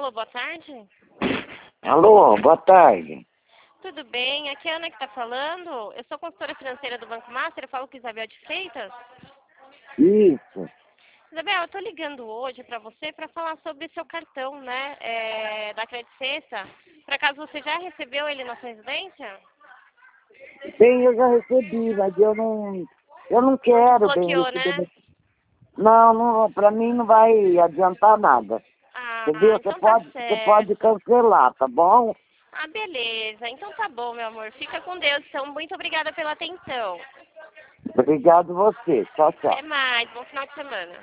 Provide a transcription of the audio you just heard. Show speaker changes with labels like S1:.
S1: Alô, boa tarde.
S2: Alô, boa tarde.
S1: Tudo bem? Aqui é a Ana que está falando. Eu sou consultora financeira do Banco Master, eu falo com Isabel de Freitas.
S2: Isso.
S1: Isabel, eu estou ligando hoje para você para falar sobre seu cartão, né, da Credit Sexta. Por acaso você já recebeu ele na sua residência?
S2: Sim, eu já recebi, mas eu não quero bem
S1: Bloqueou,
S2: receber.
S1: né?
S2: Não, pra mim não vai adiantar nada.
S1: Ah,
S2: Entendeu?
S1: então tá
S2: Você pode
S1: certo.
S2: cancelar, tá bom?
S1: Ah, beleza. Então tá bom, meu amor. Fica com Deus. Então, muito obrigada pela atenção.
S2: Obrigado você. Tchau, tchau.
S1: Até mais. Bom final de semana.